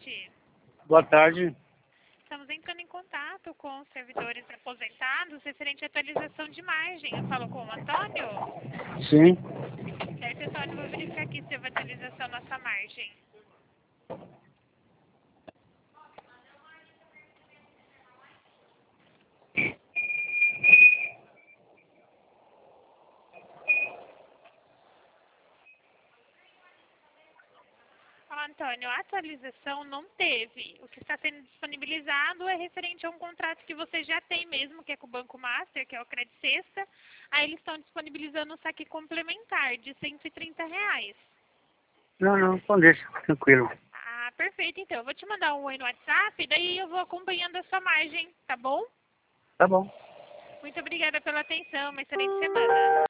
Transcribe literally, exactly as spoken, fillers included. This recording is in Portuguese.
tarde. Boa tarde. Estamos entrando em contato com os servidores aposentados referente à atualização de margem. Eu falo com o Antônio? Sim. Certo, Antônio. Vou verificar aqui se houve atualização na sua margem. Ó, Antônio, a atualização não teve. O que está sendo disponibilizado é referente a um contrato que você já tem mesmo, que é com o Banco Master, que é o Credit Sexta. Aí eles estão disponibilizando um saque complementar de cento e trinta reais. Não, não, então deixa, tranquilo. Ah, perfeito. Então, eu vou te mandar um oi no WhatsApp, daí eu vou acompanhando a sua margem, tá bom? Tá bom. Muito obrigada pela atenção. Uma excelente semana.